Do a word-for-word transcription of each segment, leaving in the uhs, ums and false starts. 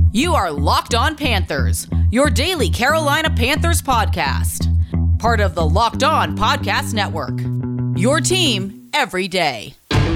You are Locked On Panthers, your daily Carolina Panthers podcast. Part of the Locked On Podcast Network. Your team every day.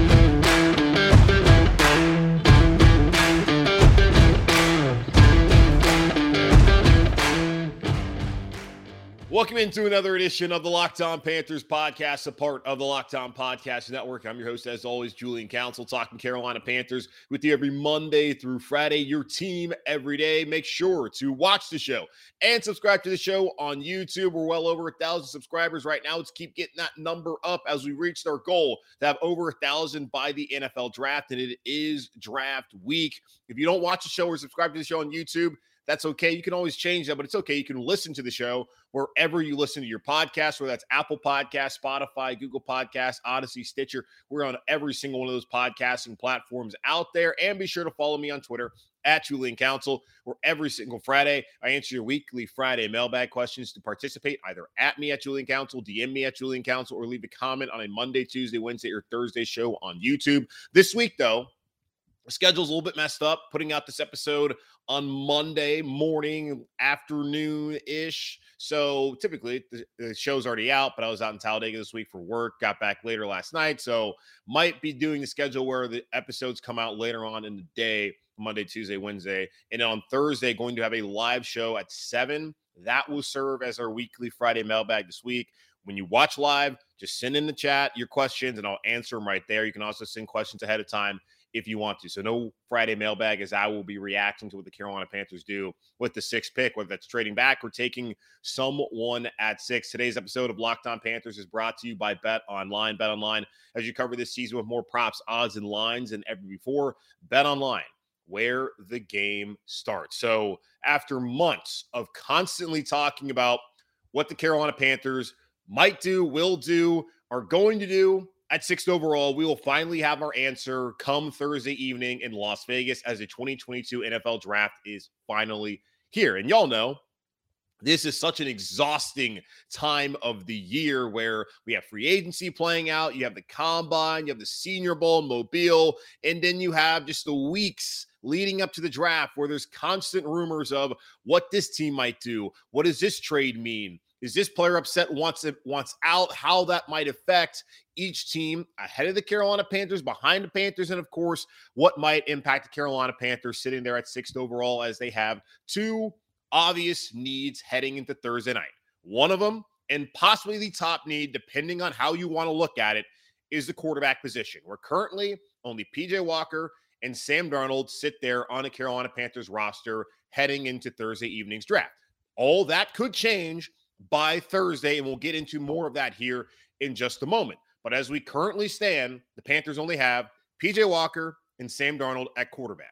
Welcome into another edition of the Locked On Panthers podcast, a part of the Locked On Podcast Network. I'm your host, as always, Julian Council, talking Carolina Panthers with you every Monday through Friday, your team every day. Make sure to watch the show and subscribe to the show on YouTube. We're well over a thousand subscribers right now. Let's keep getting that number up as we reached our goal to have over a thousand by the N F L draft, and it is draft week. If you don't watch the show or subscribe to the show on YouTube, that's okay. You can always change that, but it's okay. You can listen to the show wherever you listen to your podcast, whether that's Apple Podcasts, Spotify, Google Podcasts, Odyssey, Stitcher. We're on every single one of those podcasting platforms out there. And be sure to follow me on Twitter at Julian Council, where every single Friday I answer your weekly Friday mailbag questions. To participate, either at me at Julian Council, D M me at Julian Council, or leave a comment on a Monday, Tuesday, Wednesday, or Thursday show on YouTube. This week, though, the schedule's a little bit messed up, putting out this episode on Monday morning, afternoon-ish. So typically the, the show's already out, but I was out in Talladega this week for work, got back later last night. So might be doing the schedule where the episodes come out later on in the day, Monday, Tuesday, Wednesday. And on Thursday, going to have a live show at seven. That will serve as our weekly Friday mailbag this week. When you watch live, just send in the chat your questions and I'll answer them right there. You can also send questions ahead of time if you want to. So no Friday mailbag, as I will be reacting to what the Carolina Panthers do with the sixth pick, whether that's trading back or taking someone at six. Today's episode of Locked On Panthers is brought to you by Bet Online. Bet Online, as you cover this season with more props, odds, and lines than ever before. Bet Online, where the game starts. So after months of constantly talking about what the Carolina Panthers might do, will do, are going to do at sixth overall, we will finally have our answer come Thursday evening in Las Vegas, as the twenty twenty-two N F L draft is finally here. And y'all know this is such an exhausting time of the year where we have free agency playing out. You have the combine, you have the Senior Bowl in Mobile, and then you have just the weeks leading up to the draft where there's constant rumors of what this team might do. What does this trade mean? Is this player upset, wants it, wants out? How that might affect each team ahead of the Carolina Panthers, behind the Panthers, and of course, what might impact the Carolina Panthers sitting there at sixth overall, as they have two obvious needs heading into Thursday night. One of them, and possibly the top need, depending on how you want to look at it, is the quarterback position, where currently only P J Walker and Sam Darnold sit there on the Carolina Panthers roster heading into Thursday evening's draft. All that could change by Thursday, and we'll get into more of that here in just a moment. But as we currently stand, the Panthers only have P J Walker and Sam Darnold at quarterback.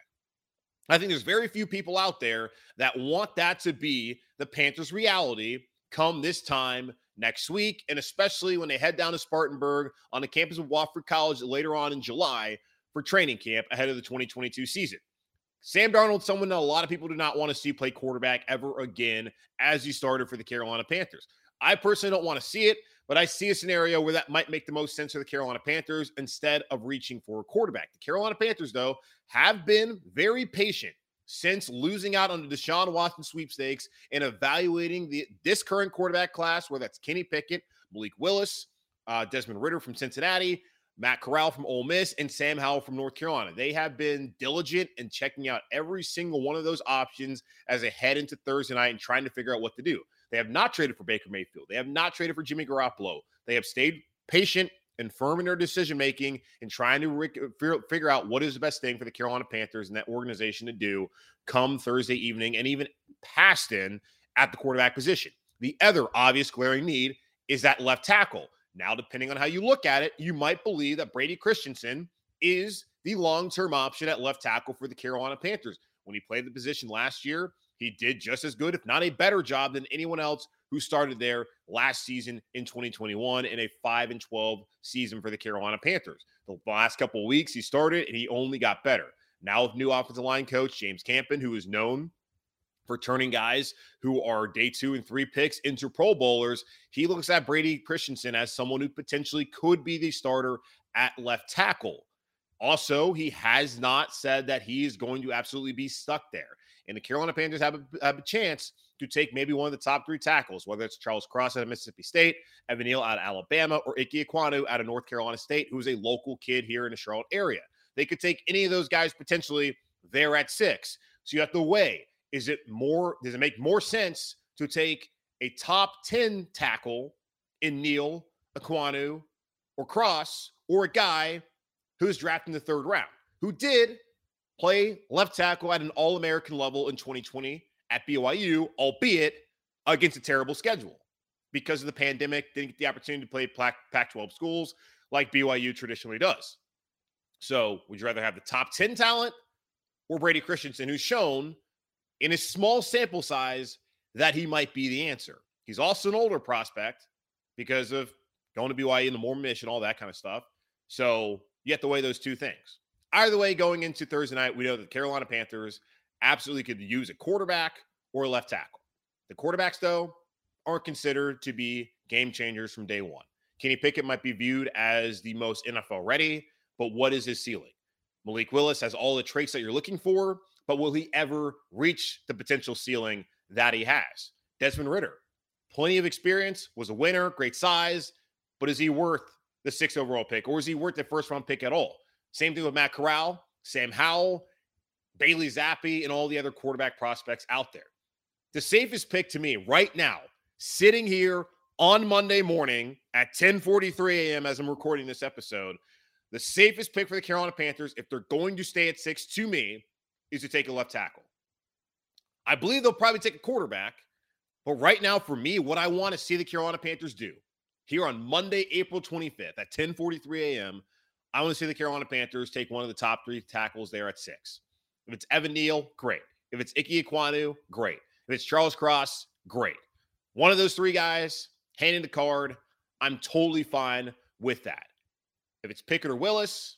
I think there's very few people out there that want that to be the Panthers' reality come this time next week, and especially when they head down to Spartanburg on the campus of Wofford College later on in July for training camp ahead of the twenty twenty-two season. Sam Darnold, someone that a lot of people do not want to see play quarterback ever again as he started for the Carolina Panthers. I personally don't want to see it, but I see a scenario where that might make the most sense for the Carolina Panthers instead of reaching for a quarterback. The Carolina Panthers, though, have been very patient since losing out on the Deshaun Watson sweepstakes and evaluating the this current quarterback class, whether that's Kenny Pickett, Malik Willis, uh, Desmond Ridder from Cincinnati, Matt Corral from Ole Miss, and Sam Howell from North Carolina. They have been diligent in checking out every single one of those options as they head into Thursday night and trying to figure out what to do. They have not traded for Baker Mayfield. They have not traded for Jimmy Garoppolo. They have stayed patient and firm in their decision-making and trying to re- figure out what is the best thing for the Carolina Panthers and that organization to do come Thursday evening and even past in at the quarterback position. The other obvious glaring need is that left tackle. Now, depending on how you look at it, you might believe that Brady Christensen is the long-term option at left tackle for the Carolina Panthers. When he played the position last year, he did just as good, if not a better job than anyone else who started there last season in twenty twenty-one in a five and twelve season for the Carolina Panthers. The last couple of weeks he started, and he only got better. Now with new offensive line coach James Campen, who is known for turning guys who are day two and three picks into Pro Bowlers, he looks at Brady Christensen as someone who potentially could be the starter at left tackle. Also, he has not said that he is going to absolutely be stuck there. And the Carolina Panthers have a, have a chance to take maybe one of the top three tackles, whether it's Charles Cross out of Mississippi State, Evan Neal out of Alabama, or Ike Ekwonu out of North Carolina State, who's a local kid here in the Charlotte area. They could take any of those guys potentially there at six. So you have to weigh, is it more, does it make more sense to take a top ten tackle in Neal, Ekwonu, or Cross, or a guy who's drafted in the third round, who did play left tackle at an All-American level in twenty twenty at B Y U, albeit against a terrible schedule because of the pandemic, didn't get the opportunity to play Pac twelve schools like B Y U traditionally does. So would you rather have the top ten talent or Brady Christensen, who's shown in a small sample size that he might be the answer? He's also an older prospect because of going to B Y U in the Mormon mission, all that kind of stuff. So you have to weigh those two things. Either way, going into Thursday night, we know that the Carolina Panthers absolutely could use a quarterback or a left tackle. The quarterbacks, though, aren't considered to be game changers from day one. Kenny Pickett might be viewed as the most N F L ready, but what is his ceiling? Malik Willis has all the traits that you're looking for, but will he ever reach the potential ceiling that he has? Desmond Ridder, plenty of experience, was a winner, great size, but is he worth the sixth overall pick, or is he worth the first round pick at all? Same thing with Matt Corral, Sam Howell, Bailey Zappi, and all the other quarterback prospects out there. The safest pick to me right now, sitting here on Monday morning at ten forty-three a.m. as I'm recording this episode, the safest pick for the Carolina Panthers, if they're going to stay at six, to me, is to take a left tackle. I believe they'll probably take a quarterback, but right now, for me, what I want to see the Carolina Panthers do here on Monday, April twenty-fifth at ten forty-three a.m., I want to see the Carolina Panthers take one of the top three tackles there at six. If it's Evan Neal, great. If it's Ike Ekwonu, great. If it's Charles Cross, great. One of those three guys, handing the card, I'm totally fine with that. If it's Pickett or Willis,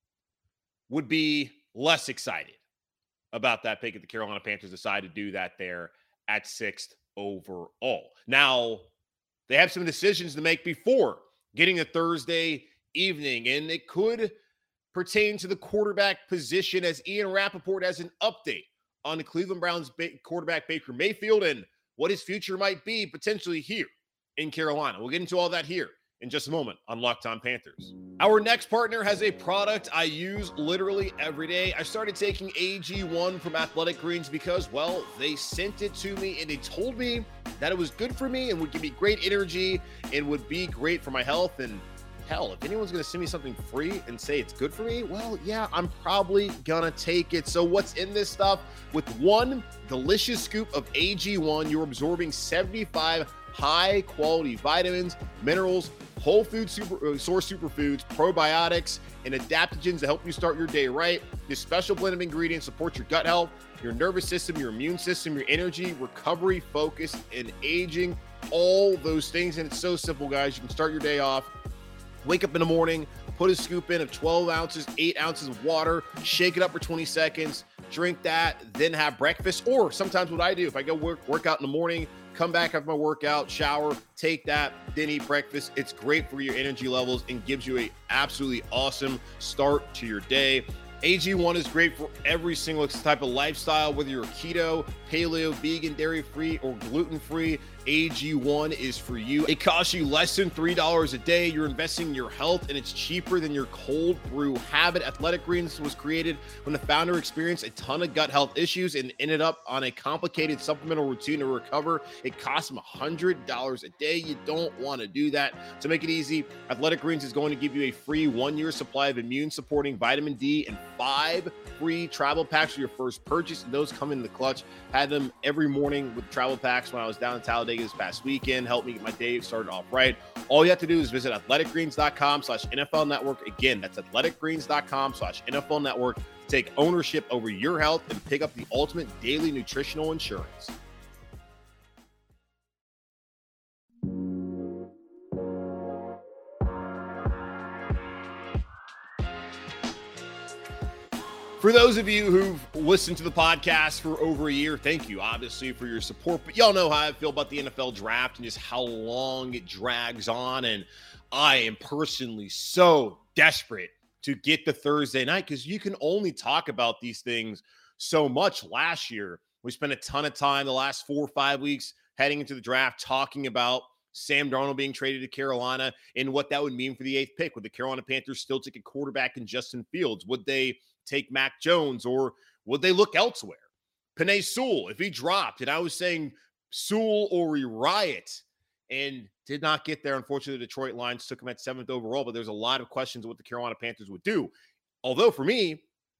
would be less excited about that pick if the Carolina Panthers decide to do that there at sixth overall. Now, they have some decisions to make before getting a Thursday evening, and it could pertain to the quarterback position, as Ian Rappaport has an update on the Cleveland Browns ba- quarterback Baker Mayfield and what his future might be potentially here in Carolina. We'll get into all that here in just a moment on Locked On Panthers. Our next partner has a product I use literally every day. I started taking A G one from Athletic Greens because, well, they sent it to me and they told me that it was good for me and would give me great energy and would be great for my health. And hell, if anyone's going to send me something free and say it's good for me, well, yeah, I'm probably going to take it. So what's in this stuff? With one delicious scoop of A G one, you're absorbing seventy-five high-quality vitamins, minerals, whole food super, uh, source superfoods, probiotics, and adaptogens to help you start your day right. This special blend of ingredients supports your gut health, your nervous system, your immune system, your energy, recovery, focus, and aging, all those things. And it's so simple, guys. You can start your day off. Wake up in the morning, put a scoop in of twelve ounces, eight ounces of water, shake it up for twenty seconds, drink that, then have breakfast. Or sometimes what I do, if I go work, work out in the morning, come back after my workout, shower, take that, then eat breakfast. It's great for your energy levels and gives you a absolutely awesome start to your day. A G one is great for every single type of lifestyle, whether you're keto, paleo, vegan, dairy-free, or gluten-free. A G one is for you. It costs you less than three dollars a day. You're investing in your health, and it's cheaper than your cold brew habit. Athletic Greens was created when the founder experienced a ton of gut health issues and ended up on a complicated supplemental routine to recover. It cost him one hundred dollars a day. You don't want to do that. To make it easy, Athletic Greens is going to give you a free one-year supply of immune-supporting vitamin D and five free travel packs for your first purchase, and those come in the clutch. Had them every morning with travel packs when I was down in Talladega this past weekend. Helped me get my day started off right. All you have to do is visit athleticgreens.com slash NFL Network. Again, that's athleticgreens.com slash NFL Network to take ownership over your health and pick up the ultimate daily nutritional insurance. For those of you who've listened to the podcast for over a year, thank you, obviously, for your support. But y'all know how I feel about the N F L draft and just how long it drags on. And I am personally so desperate to get the Thursday night, because you can only talk about these things so much. Last year, we spent a ton of time the last four or five weeks heading into the draft talking about Sam Darnold being traded to Carolina and what that would mean for the eighth pick. Would the Carolina Panthers still take a quarterback in Justin Fields? Would they take Mac Jones, or would they look elsewhere? Penei Sewell, if he dropped, and I was saying Sewell or we riot, and did not get there. Unfortunately, the Detroit Lions took him at seventh overall, but there's a lot of questions of what the Carolina Panthers would do. Although for me,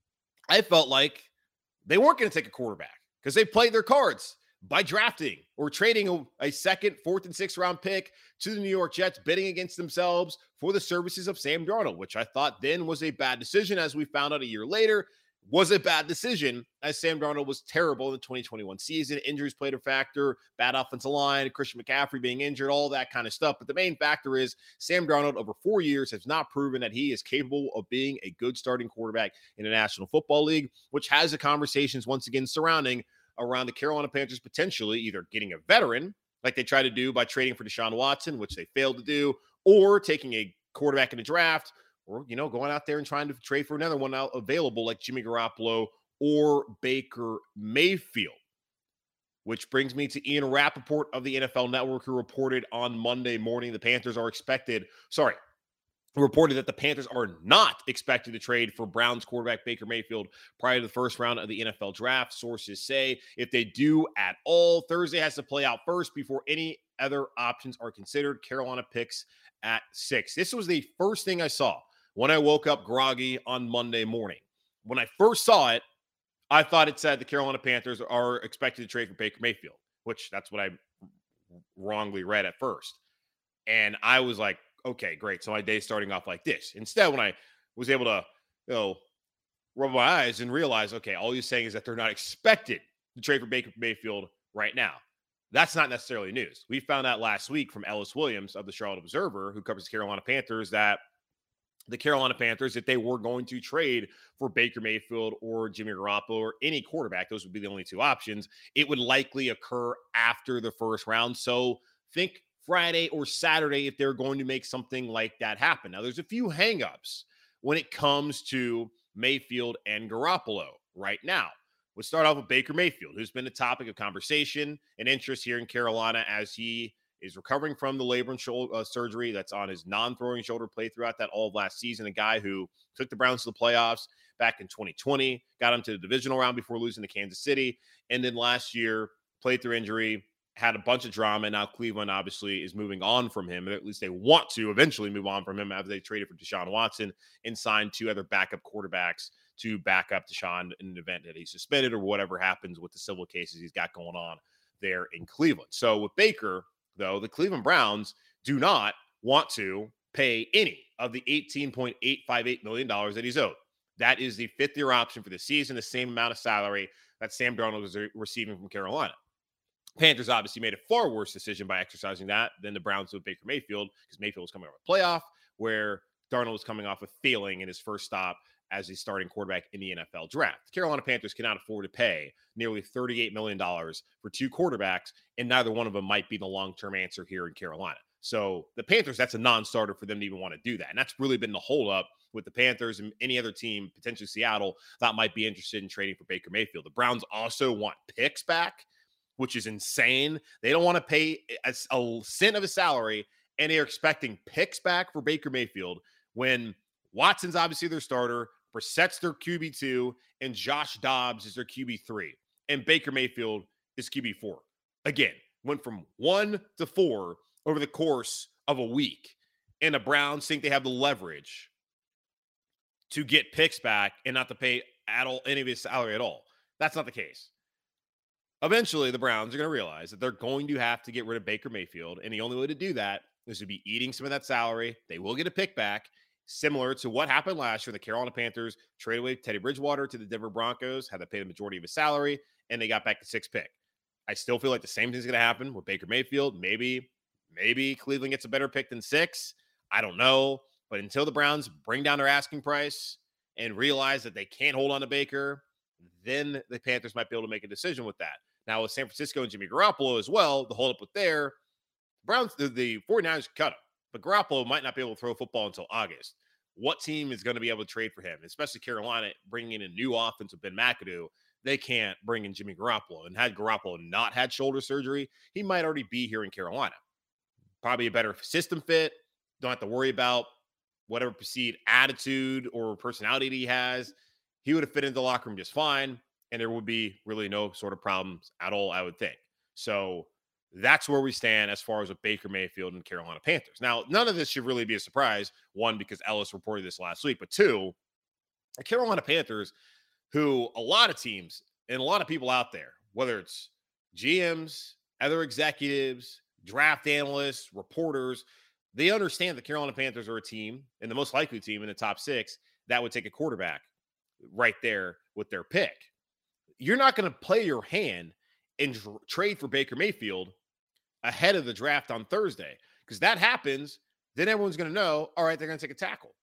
I felt like they weren't going to take a quarterback because they played their cards by drafting or trading a, a second, fourth, and sixth round pick to the New York Jets, bidding against themselves for the services of Sam Darnold, which I thought then was a bad decision. As we found out a year later, was a bad decision, as Sam Darnold was terrible in the twenty twenty-one season. Injuries played a factor, bad offensive line, Christian McCaffrey being injured, all that kind of stuff. But the main factor is Sam Darnold over four years has not proven that he is capable of being a good starting quarterback in the National Football League, which has the conversations once again surrounding around the Carolina Panthers potentially either getting a veteran like they tried to do by trading for Deshaun Watson, which they failed to do, or taking a quarterback in the draft, or, you know, going out there and trying to trade for another one out available like Jimmy Garoppolo or Baker Mayfield. Which brings me to Ian Rappaport of the N F L Network, who reported on Monday morning the Panthers are expected, sorry, reported that the Panthers are not expected to trade for Browns quarterback Baker Mayfield prior to the first round of the N F L draft. Sources say if they do at all, Thursday has to play out first before any other options are considered. Carolina picks at six. This was the first thing I saw when I woke up groggy on Monday morning. When I first saw it, I thought it said the Carolina Panthers are expected to trade for Baker Mayfield, which that's what I wrongly read at first. And I was like, okay, great. So my day's starting off like this. Instead, when I was able to, you know, rub my eyes and realize, okay, all he's saying is that they're not expected to trade for Baker Mayfield right now. That's not necessarily news. We found out last week from Ellis Williams of the Charlotte Observer, who covers the Carolina Panthers, that the Carolina Panthers, if they were going to trade for Baker Mayfield or Jimmy Garoppolo or any quarterback, those would be the only two options, it would likely occur after the first round. So think Friday or Saturday if they're going to make something like that happen. Now, there's a few hangups when it comes to Mayfield and Garoppolo right now. We'll start off with Baker Mayfield, who's been a topic of conversation and interest here in Carolina as he is recovering from the labrum shoulder uh, surgery that's on his non-throwing shoulder, played throughout that all of last season. A guy who took the Browns to the playoffs back in twenty twenty, got them to the divisional round before losing to Kansas City, and then last year played through injury, had a bunch of drama. Now Cleveland obviously is moving on from him, or at least they want to eventually move on from him after they traded for Deshaun Watson and signed two other backup quarterbacks to back up Deshaun in an event that he's suspended or whatever happens with the civil cases he's got going on there in Cleveland. So with Baker, though, the Cleveland Browns do not want to pay any of the eighteen point eight five eight million dollars that he's owed. That is the fifth-year option for the season, the same amount of salary that Sam Darnold was receiving from Carolina. Panthers obviously made a far worse decision by exercising that than the Browns with Baker Mayfield, because Mayfield was coming off a playoff, where Darnold was coming off of failing in his first stop as a starting quarterback in the N F L draft. The Carolina Panthers cannot afford to pay nearly thirty-eight million dollars for two quarterbacks, and neither one of them might be the long-term answer here in Carolina. So the Panthers, that's a non-starter for them to even want to do that. And that's really been the holdup with the Panthers and any other team, potentially Seattle, that might be interested in trading for Baker Mayfield. The Browns also want picks back, which is insane. They don't want to pay a, a cent of a salary, and they're expecting picks back for Baker Mayfield when Watson's obviously their starter, Brissett's their Q B two, and Josh Dobbs is their Q B three, and Baker Mayfield is Q B four. Again, went from one to four over the course of a week, and the Browns think they have the leverage to get picks back and not to pay at all any of his salary at all. That's not the case. Eventually, the Browns are going to realize that they're going to have to get rid of Baker Mayfield, and the only way to do that is to be eating some of that salary. They will get a pick back, similar to what happened last year. The Carolina Panthers traded away Teddy Bridgewater to the Denver Broncos, had to pay the majority of his salary, and they got back the sixth pick. I still feel like the same thing's going to happen with Baker Mayfield. Maybe, maybe Cleveland gets a better pick than six. I don't know. But until the Browns bring down their asking price and realize that they can't hold on to Baker, then the Panthers might be able to make a decision with that. Now, with San Francisco and Jimmy Garoppolo as well, the holdup with there, Browns, the, the 49ers cut him. But Garoppolo might not be able to throw football until August. what team is going to be able to trade for him, especially Carolina bringing in a new offense with Ben McAdoo. They can't bring in Jimmy Garoppolo. And had Garoppolo not had shoulder surgery, he might already be here in Carolina. Probably a better system fit. Don't have to worry about whatever perceived attitude or personality he has. He would have fit into the locker room just fine, and there would be really no sort of problems at all, I would think. So that's where we stand as far as with Baker Mayfield and Carolina Panthers. Now, none of this should really be a surprise. One, because Ellis reported this last week, but two, the Carolina Panthers, who a lot of teams and a lot of people out there, whether it's G Ms, other executives, draft analysts, reporters, they understand the Carolina Panthers are a team, and the most likely team in the top six, that would take a quarterback right there with their pick. You're not going to play your hand and tr- trade for Baker Mayfield ahead of the draft on Thursday, because that happens, then everyone's going to know, all right, they're going to take a tackle,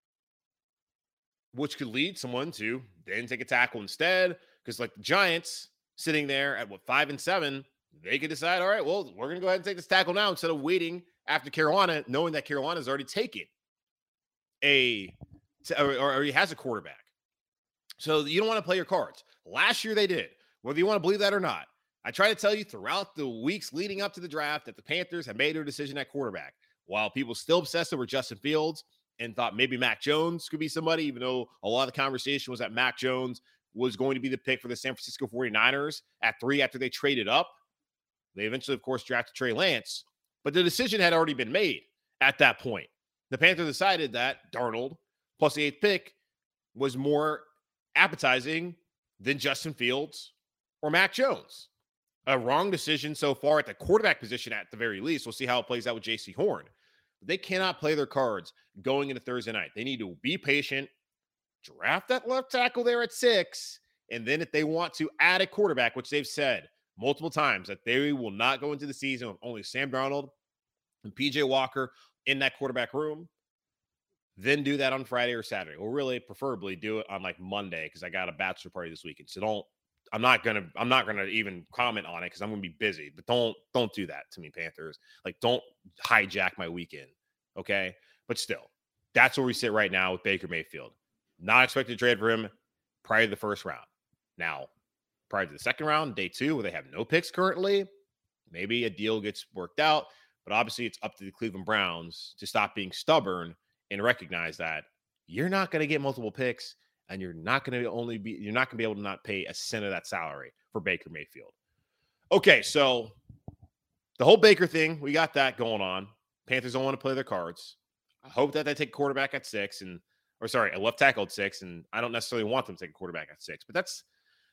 which could lead someone to then take a tackle instead, because like the Giants sitting there at what, five and seven, they could decide, all right, well, we're going to go ahead and take this tackle now instead of waiting after Carolina, knowing that Carolina's already taken a, or, or he has a quarterback. So you don't want to play your cards. Last year they did, whether you want to believe that or not. I try to tell you throughout the weeks leading up to the draft that the Panthers have made their decision at quarterback. While people still obsessed over Justin Fields and thought maybe Mac Jones could be somebody, even though a lot of the conversation was that Mac Jones was going to be the pick for the San Francisco forty-niners at three after they traded up. They eventually, of course, drafted Trey Lance, but the decision had already been made at that point. The Panthers decided that Darnold plus the eighth pick was more appetizing than Justin Fields or Mac Jones. A wrong decision so far at the quarterback position at the very least. We'll see how it plays out with J C Horn. They cannot play their cards going into Thursday night. They need to be patient, draft that left tackle there at six, and then if they want to add a quarterback, which they've said multiple times that they will not go into the season with only Sam Darnold and P J Walker in that quarterback room, then do that on Friday or Saturday. Or really, preferably do it on like Monday, because I got a bachelor party this weekend. So don't, I'm not gonna, I'm not gonna even comment on it because I'm gonna be busy. But don't, don't do that to me, Panthers. Like, don't hijack my weekend, okay? But still, that's where we sit right now with Baker Mayfield. Not expected to trade for him prior to the first round. Now, prior to the second round, day two, where they have no picks currently, maybe a deal gets worked out. But obviously, it's up to the Cleveland Browns to stop being stubborn and recognize that you're not going to get multiple picks, and you're not going to only be, you're not going to be able to not pay a cent of that salary for Baker Mayfield. Okay, so the whole Baker thing, we got that going on. Panthers don't want to play their cards. I hope that they take quarterback at six, and or sorry, a left tackle at six, and I don't necessarily want them to take a quarterback at six, but that's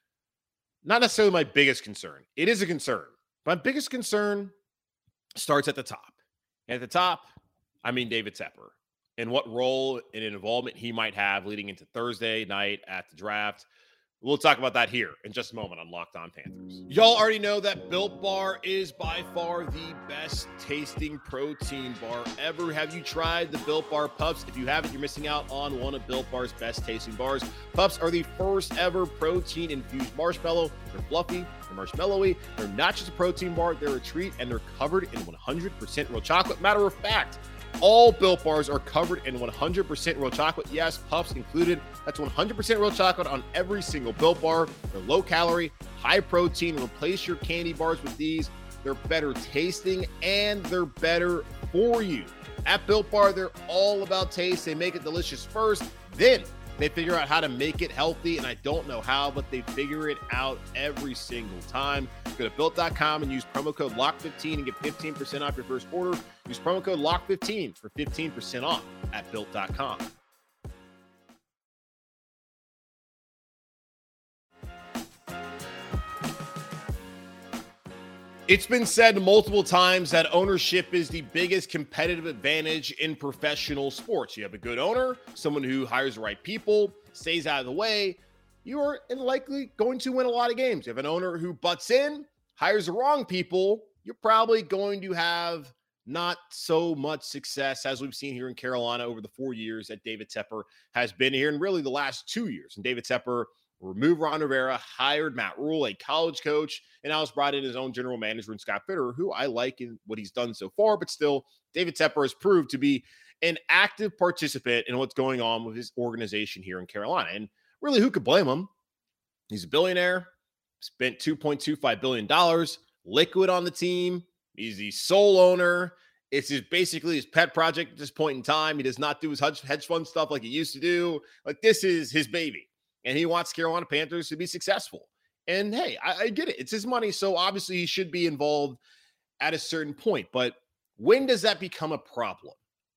not necessarily my biggest concern. It is a concern. My biggest concern starts at the top. And at the top, I mean David Tepper and what role and involvement he might have leading into Thursday night at the draft. We'll talk about that here in just a moment on Locked On Panthers. Y'all already know that Built Bar is by far the best tasting protein bar ever. Have you tried the Built Bar Pups? If you haven't, you're missing out on one of Built Bar's best tasting bars. Pups are the first ever protein infused marshmallow. They're fluffy, they're marshmallowy. They're not just a protein bar, they're a treat, and they're covered in one hundred percent real chocolate. Matter of fact, all Built Bars are covered in one hundred percent real chocolate. Yes, Puffs included. That's one hundred percent real chocolate on every single Built Bar. They're low calorie, high protein. Replace your candy bars with these. They're better tasting and they're better for you. At Built Bar, they're all about taste. They make it delicious first, then they figure out how to make it healthy, and I don't know how, but they figure it out every single time. Go to built dot com and use promo code lock fifteen and get fifteen percent off your first order. Use promo code lock fifteen for fifteen percent off at built dot com. It's been said multiple times that ownership is the biggest competitive advantage in professional sports. You have a good owner, someone who hires the right people, stays out of the way, you are likely going to win a lot of games. You have an owner who butts in, hires the wrong people, you're probably going to have not so much success as we've seen here in Carolina over the four years that David Tepper has been here, and really the last two years. And David Tepper removed Ron Rivera, hired Matt Rule, a college coach, and now has brought in his own general manager in Scott Fitterer, who I like in what he's done so far, but still, David Tepper has proved to be an active participant in what's going on with his organization here in Carolina. And really, who could blame him? He's a billionaire, spent two point two five billion dollars, liquid on the team. He's the sole owner. It's just basically his pet project at this point in time. He does not do his hedge fund stuff like he used to do. Like, this is his baby. And he wants Carolina Panthers to be successful. And hey, I, I get it. It's his money. So obviously he should be involved at a certain point. But when does that become a problem?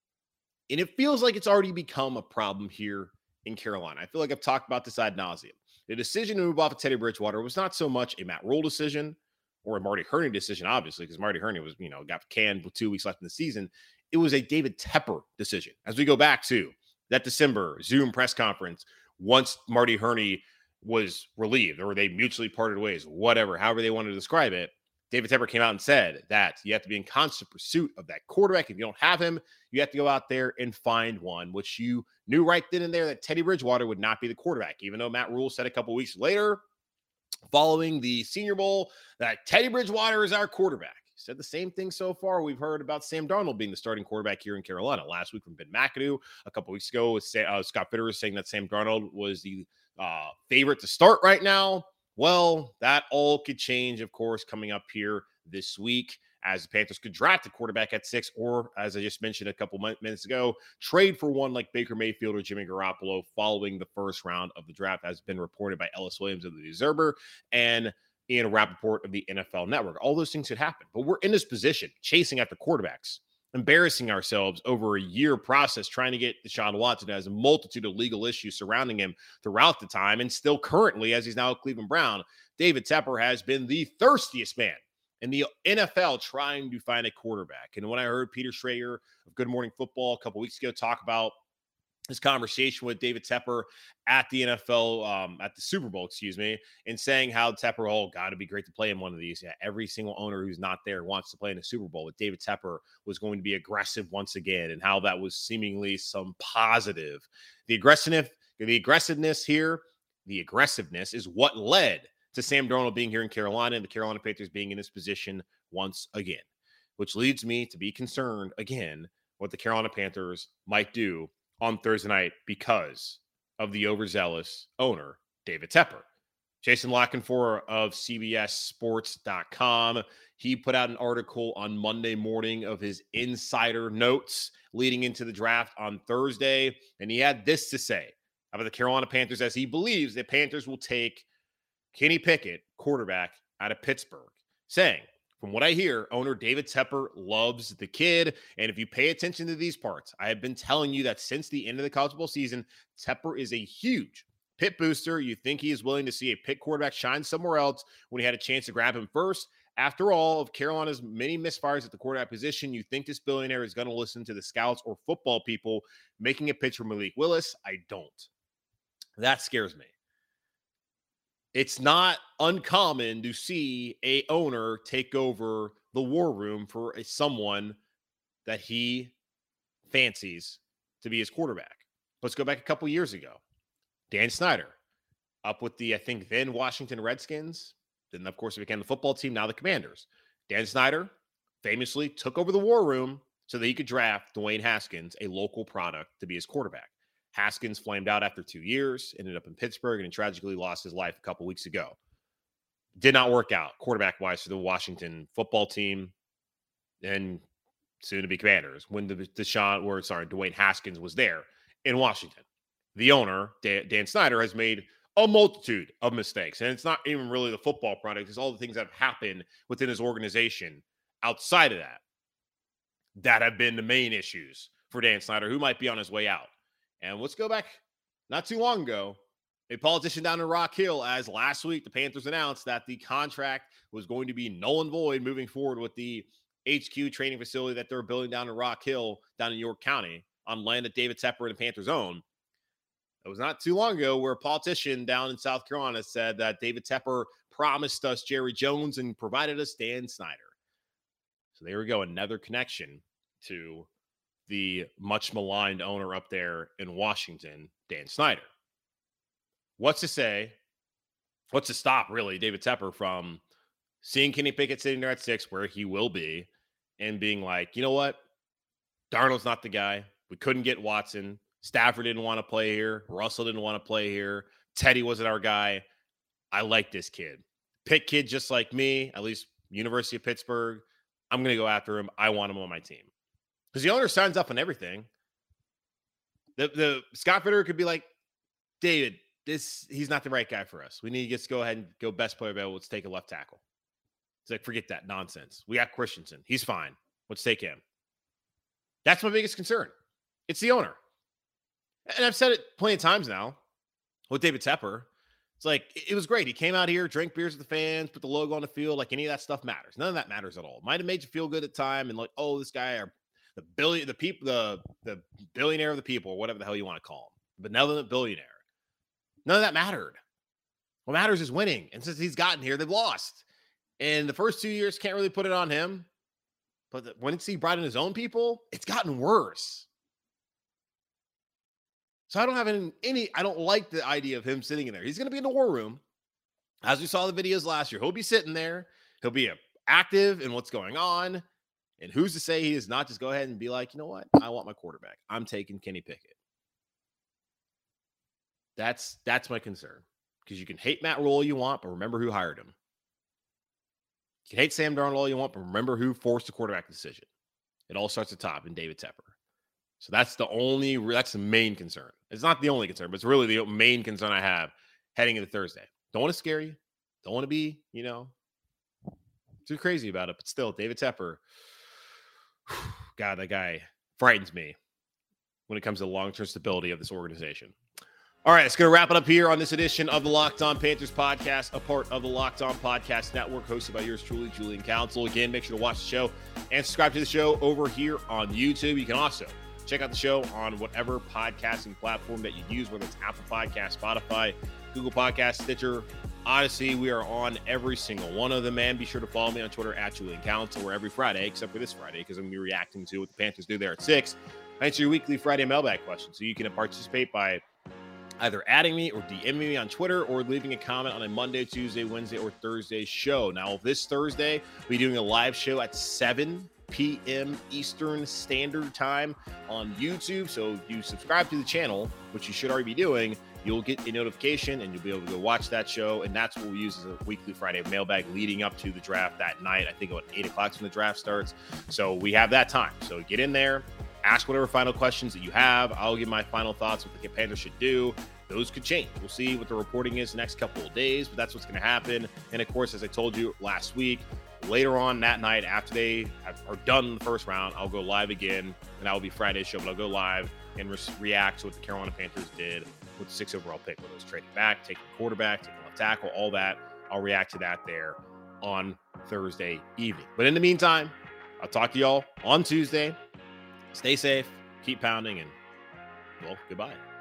And it feels like it's already become a problem here in Carolina. I feel like I've talked about this ad nauseum. The decision to move off of Teddy Bridgewater was not so much a Matt Rule decision or a Marty Hurney decision, obviously, because Marty Hurney was, you know, got canned with two weeks left in the season. It was a David Tepper decision. As we go back to that December Zoom press conference, once Marty Hurney was relieved or they mutually parted ways, whatever, however they wanted to describe it, David Tepper came out and said that you have to be in constant pursuit of that quarterback. If you don't have him, you have to go out there and find one, which you knew right then and there that Teddy Bridgewater would not be the quarterback, even though Matt Rule said a couple weeks later, following the Senior Bowl, that Teddy Bridgewater is our quarterback. He said the same thing so far. We've heard about Sam Darnold being the starting quarterback here in Carolina. Last week from Ben McAdoo. A couple weeks ago, uh, Scott Fitterer was saying that Sam Darnold was the uh, favorite to start right now. Well, that all could change, of course, coming up here this week, as the Panthers could draft a quarterback at six, or as I just mentioned a couple minutes ago, trade for one like Baker Mayfield or Jimmy Garoppolo following the first round of the draft, as been reported by Ellis Williams of the Observer and Ian Rappaport of the N F L Network. All those things could happen, but we're in this position, chasing after quarterbacks, embarrassing ourselves over a year process, trying to get Deshaun Watson, who has a multitude of legal issues surrounding him throughout the time, and still currently, as he's now a Cleveland Brown, David Tepper has been the thirstiest man in the N F L trying to find a quarterback. And when I heard Peter Schrager of Good Morning Football a couple weeks ago talk about his conversation with David Tepper at the N F L, um, at the Super Bowl, excuse me, and saying how Tepper, oh, God, it'd be great to play in one of these. Yeah, every single owner who's not there wants to play in a Super Bowl. But David Tepper was going to be aggressive once again, and how that was seemingly some positive. The aggressiveness, the aggressiveness here, the aggressiveness is what led to Sam Darnold being here in Carolina and the Carolina Panthers being in this position once again, which leads me to be concerned again what the Carolina Panthers might do on Thursday night because of the overzealous owner, David Tepper. Jason Lockenfor of C B S Sports dot com, he put out an article on Monday morning of his insider notes leading into the draft on Thursday, and he had this to say about the Carolina Panthers, as he believes the Panthers will take Kenny Pickett, quarterback out of Pittsburgh, saying, from what I hear, owner David Tepper loves the kid. And if you pay attention to these parts, I have been telling you that since the end of the college football season, Tepper is a huge Pitt booster. You think he is willing to see a Pitt quarterback shine somewhere else when he had a chance to grab him first. After all of Carolina's many misfires at the quarterback position, you think this billionaire is going to listen to the scouts or football people making a pitch for Malik Willis? I don't. That scares me. It's not uncommon to see a owner take over the war room for a, someone that he fancies to be his quarterback. Let's go back a couple years ago. Dan Snyder, up with the, I think, then Washington Redskins. Then, of course, it became the football team, now the Commanders. Dan Snyder famously took over the war room so that he could draft Dwayne Haskins, a local product, to be his quarterback. Haskins flamed out after two years, ended up in Pittsburgh, and tragically lost his life a couple weeks ago. Did not work out quarterback-wise for the Washington football team and soon-to-be Commanders when the Deshaun, or sorry, Dwayne Haskins was there in Washington. The owner, Dan, Dan Snyder, has made a multitude of mistakes, and it's not even really the football product. It's all the things that have happened within his organization outside of that that have been the main issues for Dan Snyder, who might be on his way out. And let's go back not too long ago. A politician down in Rock Hill, as last week the Panthers announced that the contract was going to be null and void moving forward with the H Q training facility that they're building down in Rock Hill, down in York County, on land that David Tepper and the Panthers own. It was not too long ago where a politician down in South Carolina said that David Tepper promised us Jerry Jones and provided us Dan Snyder. So there we go, another connection to the much maligned owner up there in Washington, Dan Snyder. What's to say what's to stop, really, David Tepper from seeing Kenny Pickett sitting there at six, where he will be, and being like, you know what? Darnold's not the guy. We couldn't get Watson. Stafford didn't want to play here. Russell didn't want to play here. Teddy wasn't our guy. I like this kid. Pitt kid just like me, at least University of Pittsburgh. I'm going to go after him. I want him on my team. Because the owner signs up on everything. The, the Scott Fitter could be like, David, this he's not the right guy for us. We need to just go ahead and go best player available. Let's take a left tackle. It's like, forget that nonsense. We got Christensen. He's fine. Let's take him. That's my biggest concern. It's the owner. And I've said it plenty of times now with David Tepper. It's like, it was great. He came out here, drank beers with the fans, put the logo on the field. Like, any of that stuff matters. None of that matters at all. Might have made you feel good at the time and like, oh, this guy, or the billion, the people, the, the billionaire of the people, or whatever the hell you want to call him. Benevolent billionaire. None of that mattered. What matters is winning. And since he's gotten here, they've lost. And the first two years, can't really put it on him. But the, once he brought in his own people, it's gotten worse. So I don't have any, any, I don't like the idea of him sitting in there. He's going to be in the war room. As we saw the videos last year, he'll be sitting there. He'll be active in what's going on. And who's to say he does not just go ahead and be like, you know what? I want my quarterback. I'm taking Kenny Pickett. That's, that's my concern. Because you can hate Matt Rule all you want, but remember who hired him. You can hate Sam Darnold all you want, but remember who forced the quarterback decision. It all starts at the top in David Tepper. So that's the only, that's the main concern. It's not the only concern, but it's really the main concern I have heading into Thursday. Don't want to scare you. Don't want to be, you know, too crazy about it. But still, David Tepper, God, that guy frightens me when it comes to the long-term stability of this organization. All right, it's going to wrap it up here on this edition of the Locked On Panthers podcast, a part of the Locked On Podcast Network, hosted by yours truly, Julian Council. Again, make sure to watch the show and subscribe to the show over here on YouTube. You can also check out the show on whatever podcasting platform that you use, whether it's Apple Podcasts, Spotify, Google Podcasts, Stitcher, Odyssey. We are on every single one of them, man. Be sure to follow me on Twitter at Julian Council, where every Friday, except for this Friday, because I'm going to be reacting to what the Panthers do there at six. I answer your weekly Friday mailbag question, so you can participate by either adding me or DMing me on Twitter or leaving a comment on a Monday, Tuesday, Wednesday, or Thursday show. Now, this Thursday, we'll be doing a live show at seven p.m. Eastern Standard Time on YouTube. So if you subscribe to the channel, which you should already be doing, you'll get a notification and you'll be able to go watch that show. And that's what we'll use as a weekly Friday mailbag leading up to the draft that night. I think about eight o'clock when the draft starts. So we have that time. So get in there. Ask whatever final questions that you have. I'll give my final thoughts what the Panthers should do. Those could change. We'll see what the reporting is the next couple of days, but that's what's going to happen. And, of course, as I told you last week, later on that night, after they are done in the first round, I'll go live again, and that will be Friday's show, but I'll go live and re- react to what the Carolina Panthers did with the sixth overall pick, whether it's trading back, taking the quarterback, taking left tackle, all that. I'll react to that there on Thursday evening. But in the meantime, I'll talk to y'all on Tuesday. Stay safe, keep pounding, and, well, goodbye.